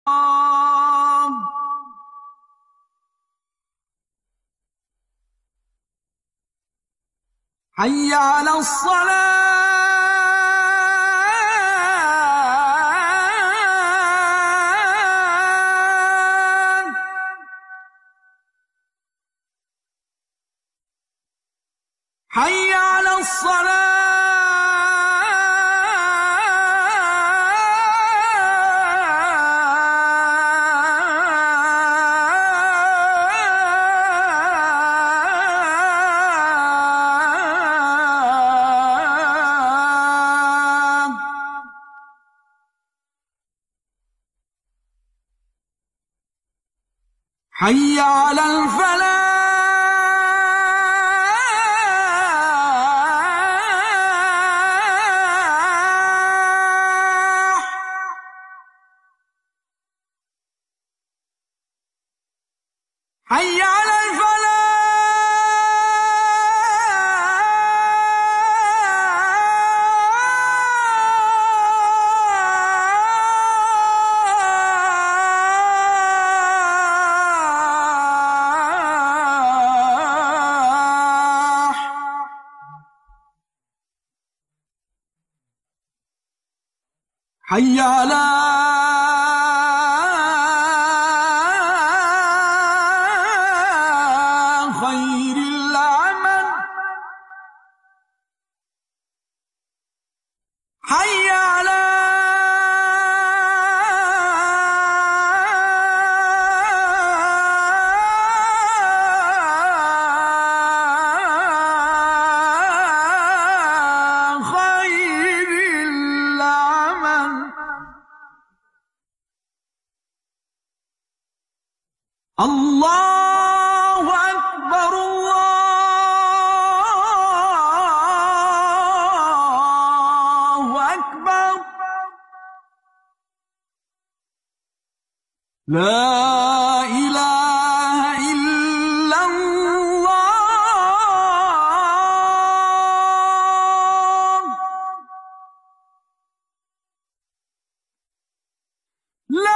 حي على الصلاة حي على الصلاة حي على الفلاح حي على حي على خير العمل حي على الله أكبر الله أكبر لا إله إلا الله لا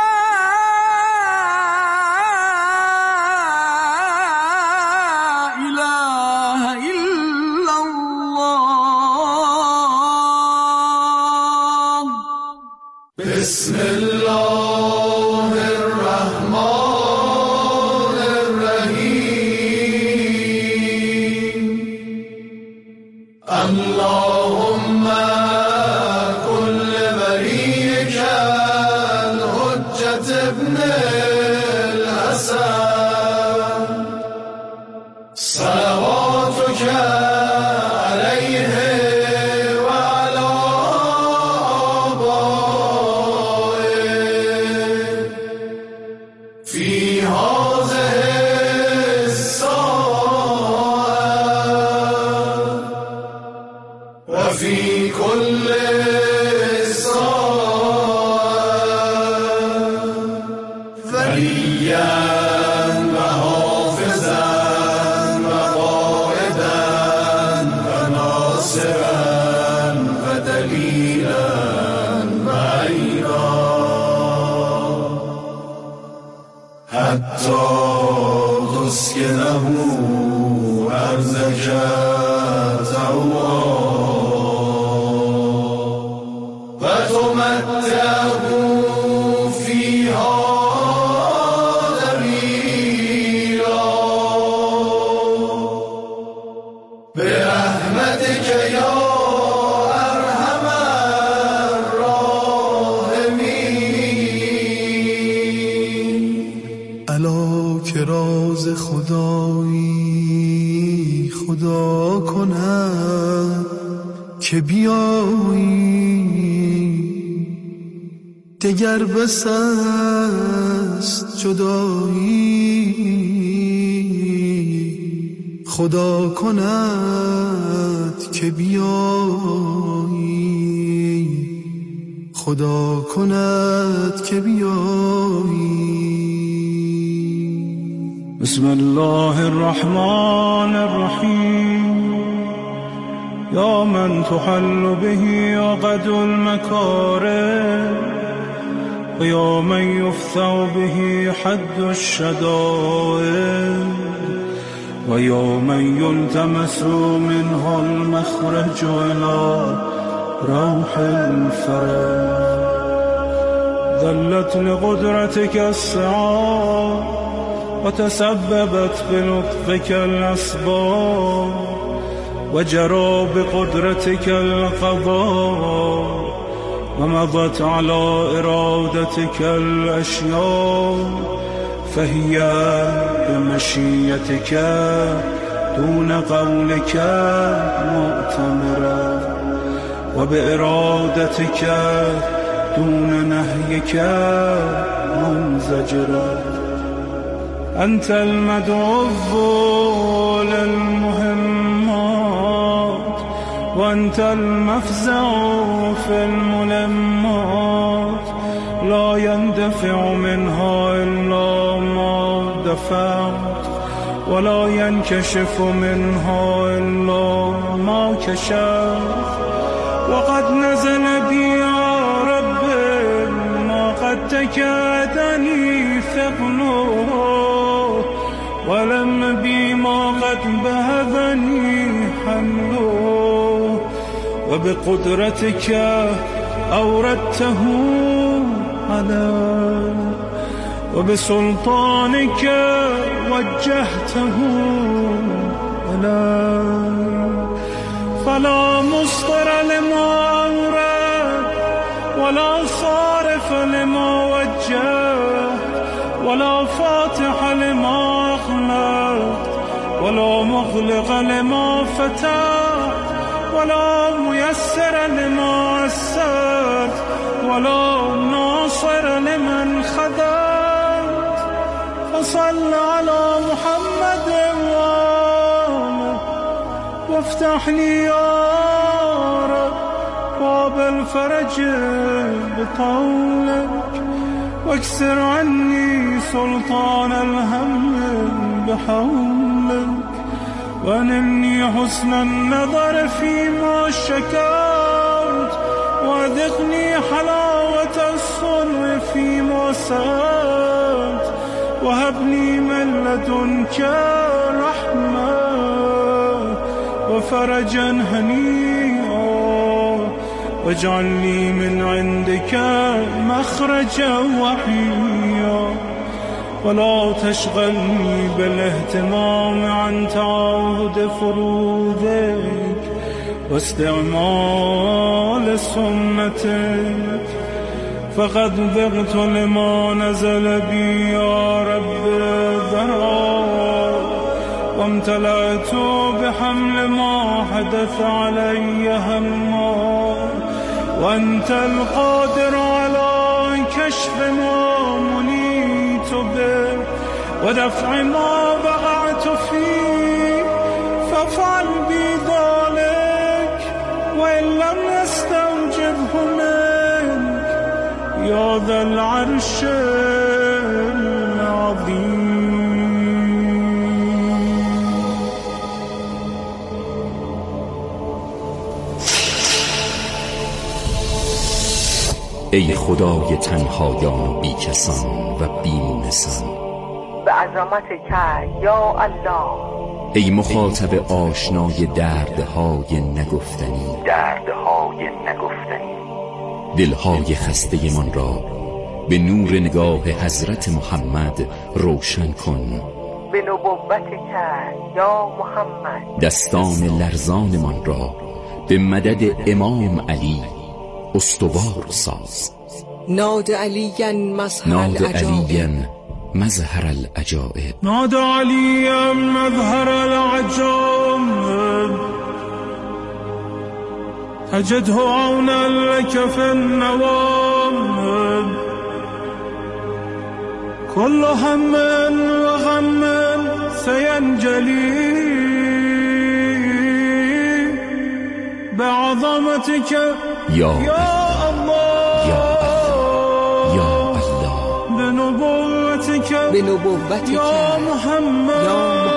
بسم الله الرحمن الرحيم اللهم كل وليك الحجة ابن الحسن صلواتك عليه في هذه الساعة وفي كل ساعة وليا وحافظا وقائدا وناصرا ودليلا معينا حتى تسكنه أرزك طوعا وتمتعه فيها طويلا برحمتك يا أرحم الراحمين. الا که راز خدایی خدا کند که بیایی دگر بس است جدایی خدا کند که بیایی خدا کند که بیایی. بسم الله الرحمن الرحیم یا من تحل به عقد المکارم و یا من یفتح به حد الشدائد و یا من یلتمس منه المخرج الى روح الفرج. ذلت لقدرتك السعاد وتسببت بلطفك الأسباب وجرى بقدرتك القضاء ومضت على إرادتك الأشياء فهي بمشيتك دون قولك مؤتمرة وبإرادتك دون نهيك منزجرة. أنت المدعو للمهمات وأنت المفزع في الملمات لا يندفع منها إلا ما دفعت ولا ينكشف منها إلا ما كشفت. وقد نزل بي يا رب ما قد تكادني ثقله ولم بي ما قد بهذني حمله وبقدرتك أوردته علي وبسلطانك وجهته علي. فلا مصدر لما أورد ولا صارف لما وجه ولا فاتح لما أخلق ولا مغلق لما فتح ولا ميسر لما عسرت ولا ناصر لمن خذلت. فصل على محمد وآله وافتح لي يا رب باب الفرج بقولك واكسر عني سلطان الهم بحولك وانمني حسن النظر فيما شكوت وأذقني حلاوة الصنع فيما سألت وهبني من لدنك رحمة وفرجا هنيئا واجعل لي من عندك مخرجا وحيا ولا تشغلني بالاهتمام عن تعاهد فروضك واستعمال سنتك. فقد ذقت لما نزل بي يا رب ذرا وامتلأت بحمل ما حدث علي هما وأنت القادر على كشف ما منيت به ودفع ما وقعت فيه فافعل بي ذلك وإن لم نستوجبه منك يا ذا العرش العظيم. ای خدای تنهایان و بیکسان و بیمونسان به عظمتک یا الله. ای مخاطب آشنای دردهای نگفتنی دلهای خسته من را به نور نگاه حضرت محمد روشن کن. به نبوتک یا محمد دستان لرزان من را به مدد امام علی استوار ساز. ناد علیاً مظهر العجائب ناد علیاً مظهر العجائب تجده عونا لك في النوام كل هم وغم سينجلي بعظمتك یا الله یا الله بنبوتك یا محمد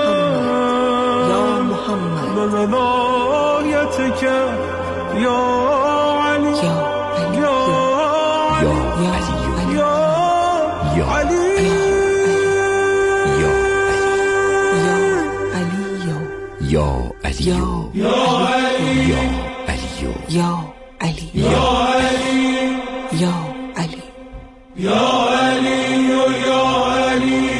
بولایتك یا علی یا علی یا علی یا علی یا علی یا علی یا علی یا علی یا علی یا علی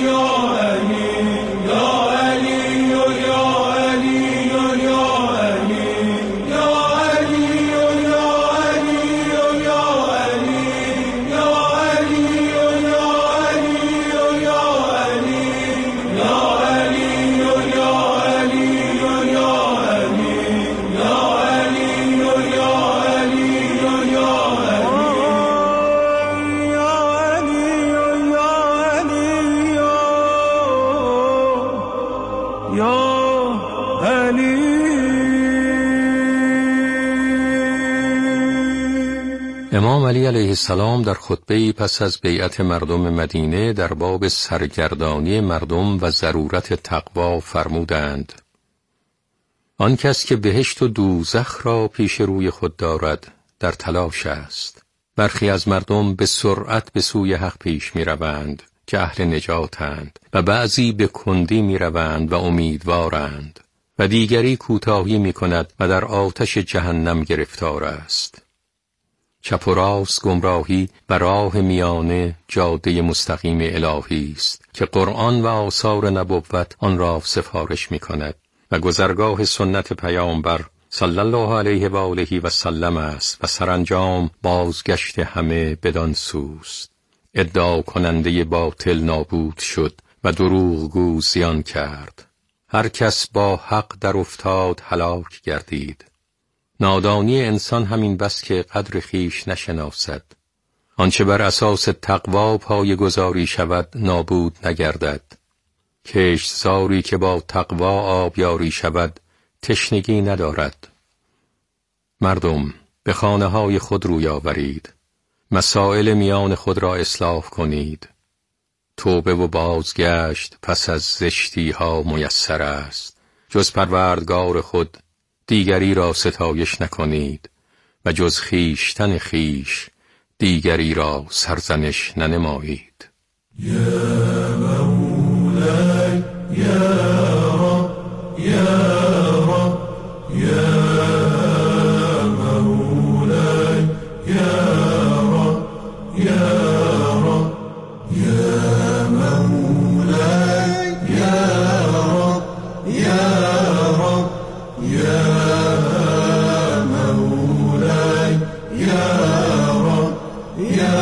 امام علی علیه السلام در خطبه‌ای پس از بیعت مردم مدینه در باب سرگردانی مردم و ضرورت تقوا فرمودند: آن کس که بهشت و دوزخ را پیش روی خود دارد در تلاش است. برخی از مردم به سرعت به سوی حق پیش می روند که اهل نجاتند و بعضی به کندی می روند و امیدوارند و دیگری کوتاهی می کند و در آتش جهنم گرفتار است. چپ و راست گمراهی و راه میانه جاده مستقیم الهی است که قرآن و آثار نبوت آن را سفارش می کند و گذرگاه سنت پیامبر صلی الله علیه و آله و سلم است و سرانجام بازگشت همه بدان سوست. ادعا کننده باطل نابود شد و دروغگو زیان کرد. هر کس با حق در افتاد هلاک گردید. نادانی انسان همین بس که قدر خیش نشناسد. آنچه بر اساس تقوا پایه‌گذاری شود نابود نگردد. کشتزاری که با تقوا آبیاری شود تشنگی ندارد. مردم به خانه‌های خود روی آورید. مسائل میان خود را اصلاح کنید. توبه و بازگشت پس از زشتی ها میسر است. جز پروردگار خود دیگری را ستایش نکنید و جز خویشتن خویش دیگری را سرزنش ننمایید. یا مولاي یا رب یا رب یا مولاي یا رب یا رب یا مولاي یا رب یا رب یا مولاي یا رب یا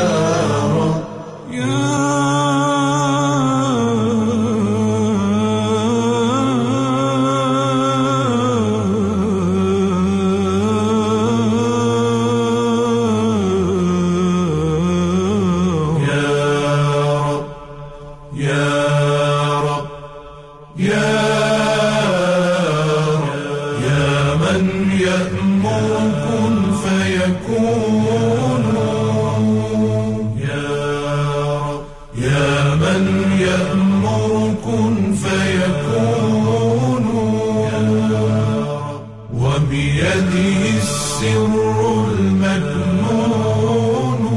وبيده السر المكنون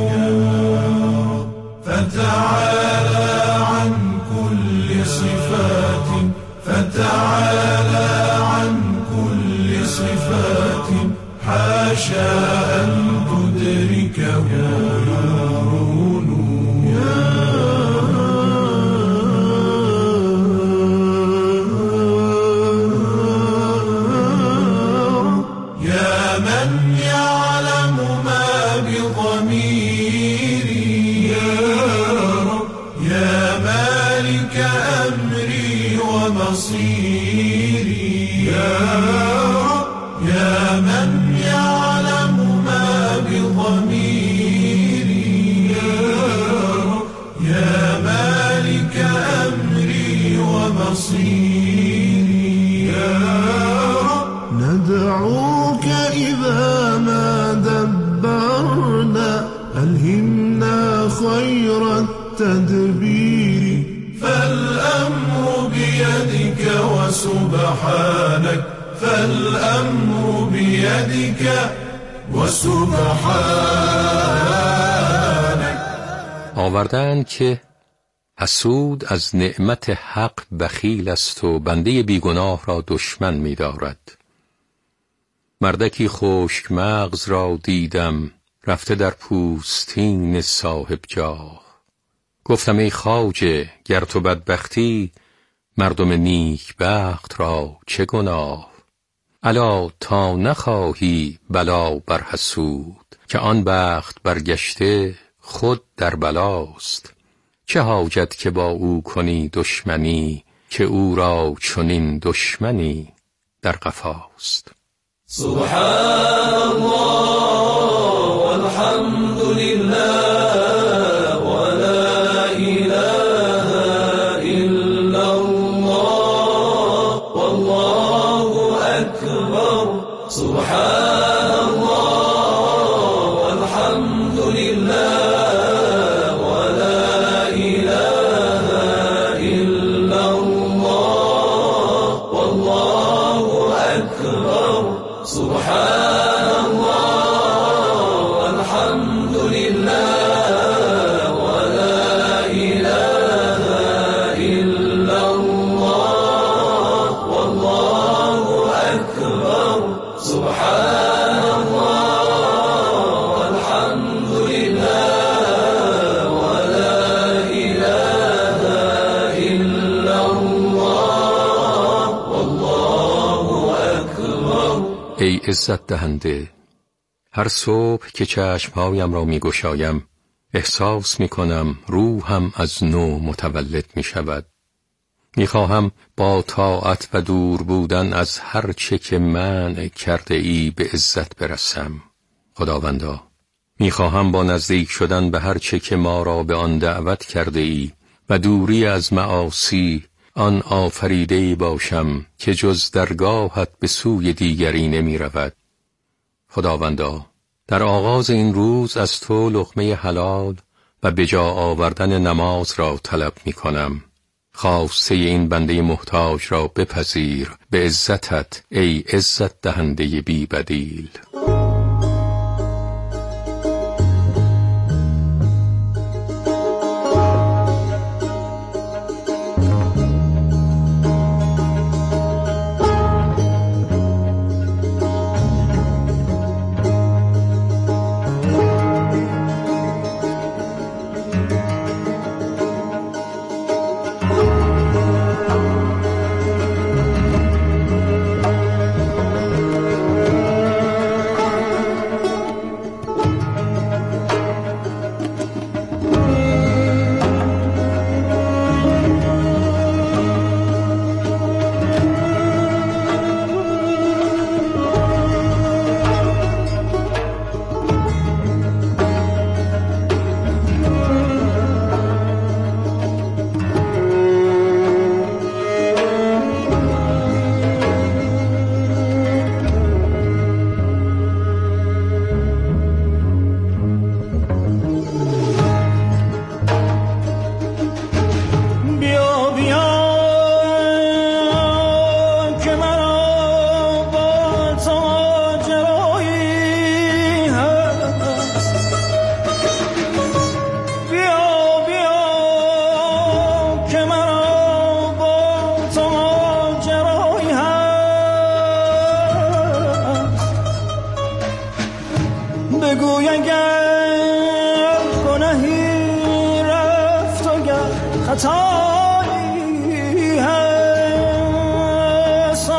فتعالى عن كل صفات فتعالى عن كل صفات حاشا أن تدركه مصيري يا رب يا من يعلم ما بضميري يا رب يا مالك أمري ومصيري يا رب ندعوك إذا ما دبرنا ألهمنا خير التدبير فالأمر بيدك وسبحانك فالأمر بيدك وسبحانك آوردند که حسود از نعمت حق بخیل است و بنده بیگناه را دشمن می دارد. مردکی خشک مغز را دیدم رفته در پوستین صاحب جاه. گفتم ای خواجه گر تو بدبختی مردم نیک بخت را چه گناه؟ الا تا نخواهی بلا بر حسود که آن بخت برگشته خود در بلاست. چه حاجت که با او کنی دشمنی که او را چنین دشمنی در قفاست. سبحان الله والحمد لله ولا اله الا الله والله اکبر. سبحان الله والحمد لله ولا اله الا الله والله اکبر. سبحان الله والحمد لله ولا اله الا الله والله اکبر. سبحان الله والحمد لله ولا اله الا الله والله اکبر. ای عزت دهنده، هر صبح که چشمهایم را می گشایم احساس می کنم روحم از نو متولد می شود. می خواهم با طاعت و دور بودن از هر چه که منع کرده ای به عزت برسم. خداوندا، می خواهم با نزدیک شدن به هر چه که ما را به آن دعوت کرده ای و دوری از معاصی آن آفریده‌ای باشم که جز درگاهت به سوی دیگری نمی رود. خداوندا، در آغاز این روز از تو لقمه حلال و به جا آوردن نماز را طلب می کنم. خواسته این بنده محتاج را بپذیر به عزتت ای عزت دهنده بی بدیل. بگوی اگر گناهی رفت و گر خطایی هست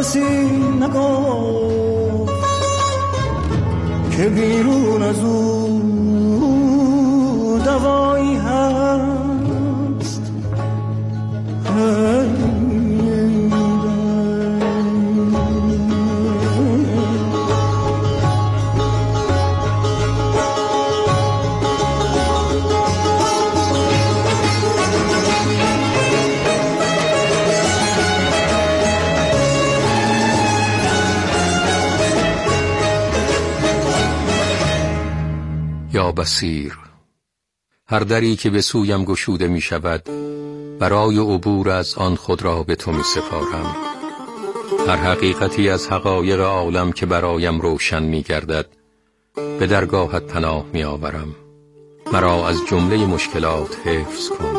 کسی نگفت که بیرون از او دوایی هست. یا بصیر، هر دری که به سویم گشوده می شود برای عبور از آن خود را به تو می سپارم. هر حقیقتی از حقایق عالم که برایم روشن می گردد به درگاهت پناه می آورم. مرا از جمله مشکلات حفظ کن.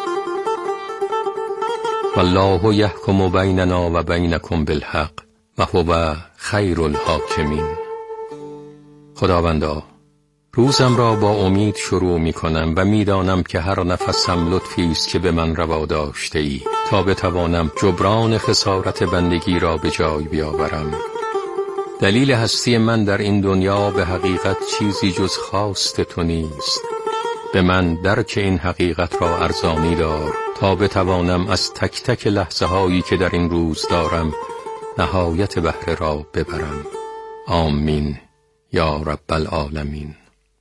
والله یحکم بیننا و بینکم بالحق و هو خیر الحاکمین. خداوندا، روزم را با امید شروع می کنم و می دانم که هر نفسم لطفی است که به من روا داشته ای تا بتوانم جبران خسارت بندگی را به جای بیاورم. دلیل هستی من در این دنیا به حقیقت چیزی جز خواست تو نیست. به من درک این حقیقت را ارزانی دار تا بتوانم از تک تک لحظه هایی که در این روز دارم نهایت بهره را ببرم. آمین یا رب العالمین.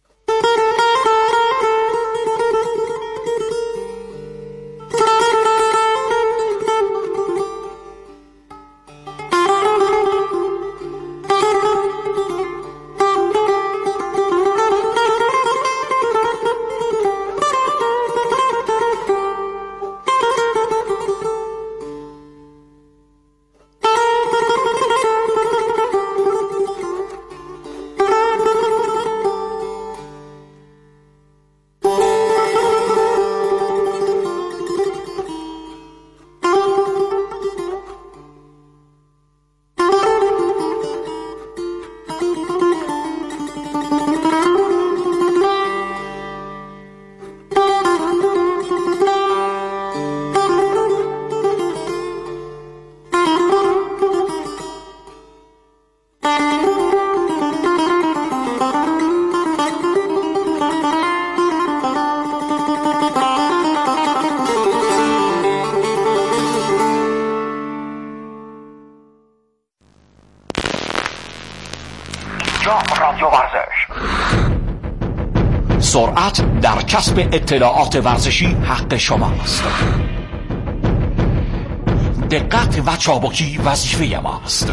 رادیو ورزش. سرعت در کسب اطلاعات ورزشی حق شماست. دقت و چابکی وظیفه ماست.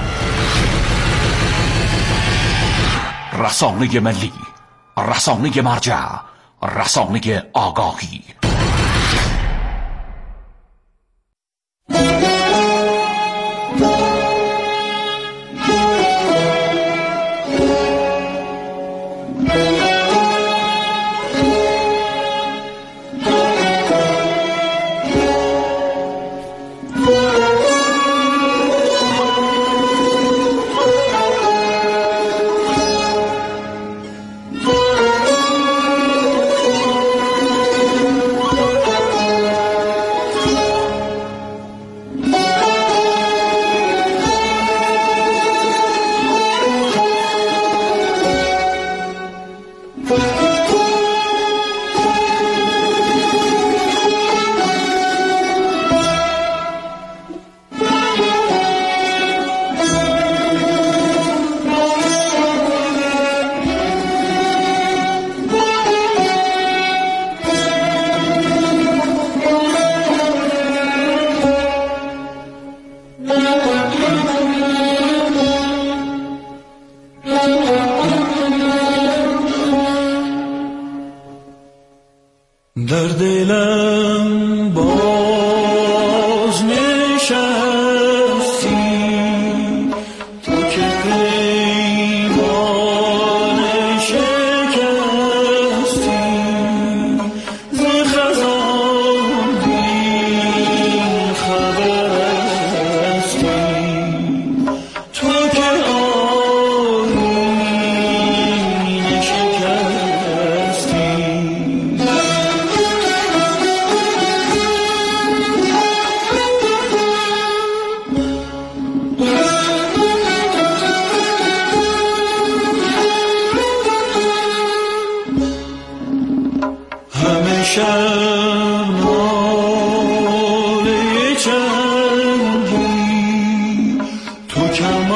رسانه ملی، رسانه مرجع، رسانه آگاهی.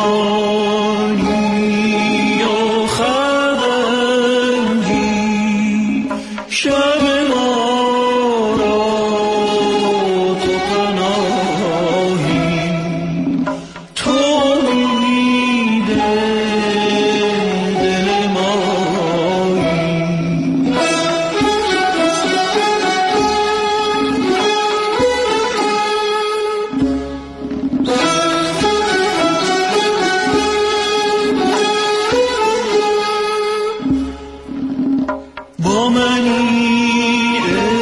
جانی آخر رنگی شب ما را تو پناهی تو میده دل مایی با منی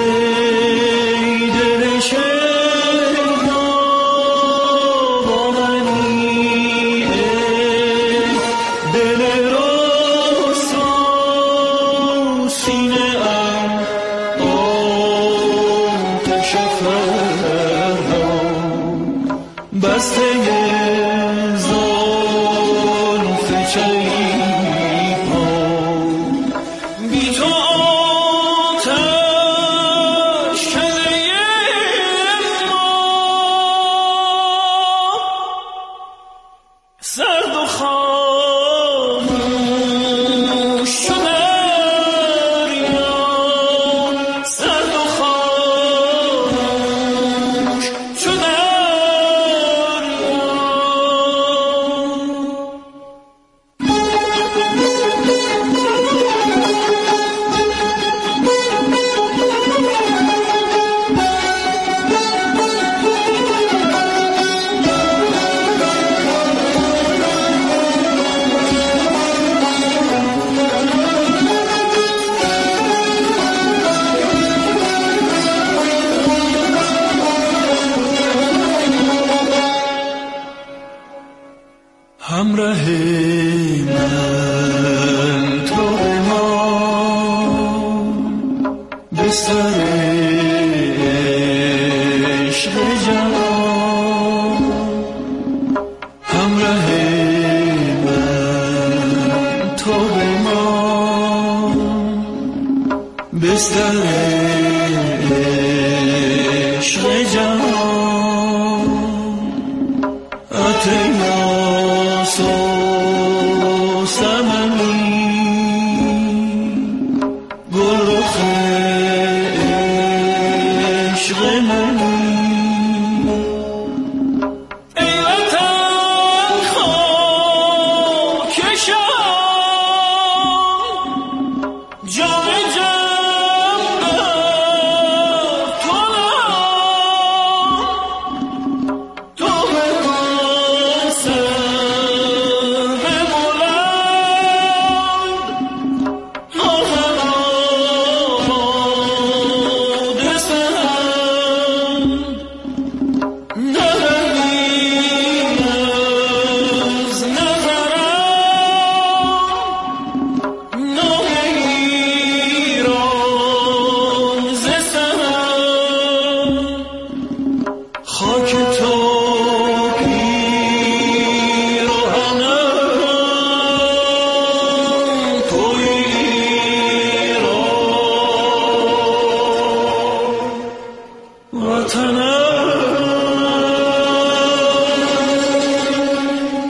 ای دل شیدا با منی ای دل رسوا سینه ام آتش فردا بسته زلف چلیپا بی تو آتش کله ما سرد و خاموش شد دریا سرد و خاموش شد دریا همراه من تو بمان به سر عشق جوان همراه من تو بمان به سر عشق جوان اتینا